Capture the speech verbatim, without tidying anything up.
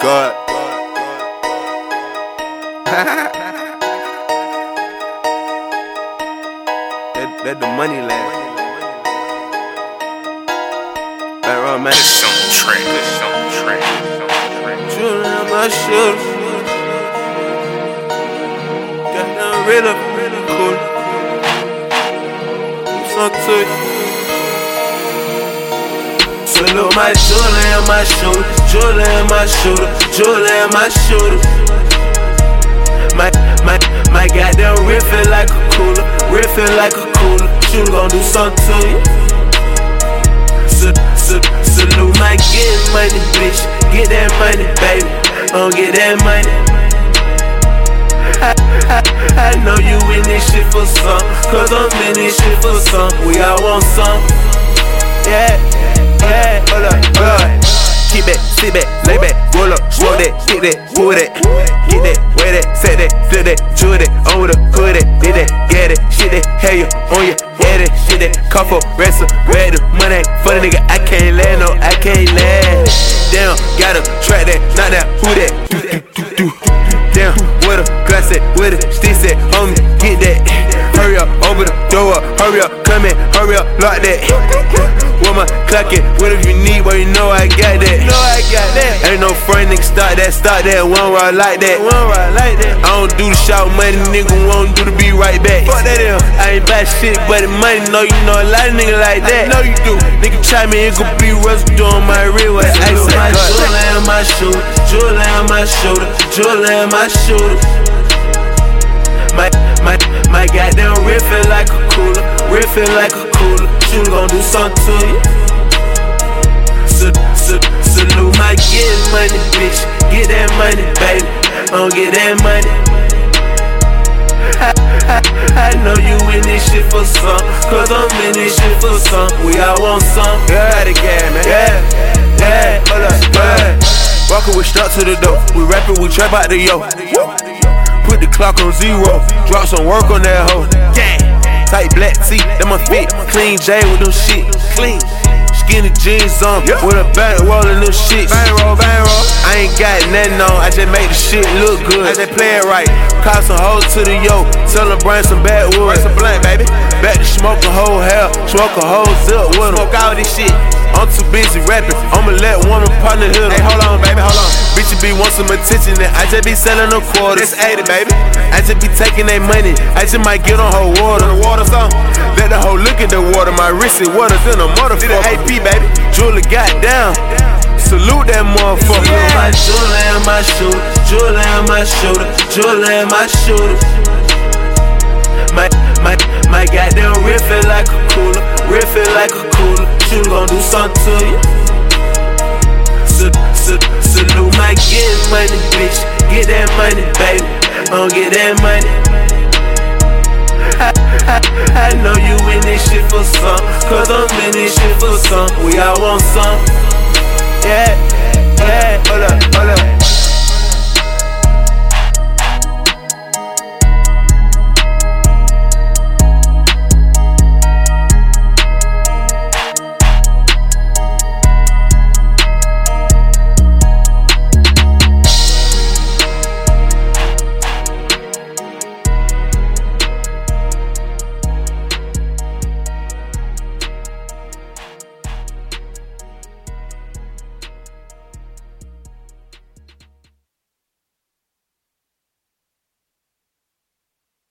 God. that, that the money land. Back row, man. This on track, this on track. Shooting on my shoulders. Got down rid of it, cool. Something to it. Salute my jewelry on my shoulder, jewelry on my shoulder, jewelry on my shoulder. My, my, my goddamn rip feel like a cooler, rip feel like a cooler. You gon' do something to you. Sa, sa, salute my getting money, bitch. Get that money, baby. Gon' get that money. I, I, I know you in this shit for some, cause I'm in this shit for some. We all want some. Yeah. Yeah, hold up, hold up. Keep that, sit back, lay back, roll up, smoke that, hit that, pull that, get that, wear that, set that, flip that, chew that, on with a hood that, did that, get it, shit that, hair you on your head, that shit that, cuff up, wrestle, ready, money, for the nigga, I can't land, no, I can't land. Damn, gotta track that, not that, who that, do, do, do, do. Damn, with a glass set, with a stick set, homie, get that. Hurry up, open the door up, hurry up, come in, hurry up, lock that. With my clockin', whatever you need, boy, you know I got that. Know I got that. Ain't no friend, nigga, start that, start that, one ride like that. One ride like that. I don't do the shout money, nigga, won't do the be right back. Fuck that in. I ain't buy shit, but the money, know you know a lot of niggas like that. I know you do. Nigga try me, it gon' be rusty on my real way. I say, my jewelry on my shoulder, jewelry on my shoulder, jewelry on my shoulder. My, my, my goddamn rip feel like a cooler, rip feel like a cooler. You gon' do something to you. Sa, sa, salute my getting money, bitch. Get that money, baby. Gon' get that money. I, I, I know you in this shit for some, cause I'm in this shit for some. We all want some. Yeah, the game, man. Yeah, yeah, hold up, yeah. Walkin' with struck to the door. We rappin', we trap out the yo. Put the clock on zero, drop some work on that hoe. Yeah. Tight black tee, that my fit. Clean J with them shit. Clean. Skinny jeans on, yep. With a bank roll and them shit. Bang roll, bang roll. I ain't got nothing on, I just make the shit look good. I just play it right. Cop some hoes to the yo. Tell them bring some backwood. Bring some blunt, baby. Back to smoke a whole hell. Smoke a whole zip with them. Smoke all this shit. I'm too busy rapping. I'ma let woman partner hit em. Hey, hold on, baby, hold on. Bitch, you be want some attention, and I just be selling them quarters. That's eighty, baby. I just be taking they money. I just might get on her water. The water song. Let the hoe look at the water. My wrist is water's in a motherfucker. A P, baby. Julie got down. Salute that motherfucker. Yeah. My jewelry on my shoulder, jewelry on my shoulder, jewelry on my shoulder. My, my, my goddamn rip feel like a cooler, rip feel like a cooler. You gon' do something to you. Sa, sa, salute my getting money, bitch. Get that money, baby. Gon' get that money. I, I, I know you in this shit for some, cause I'm in this shit for some. We all want some. Yeah.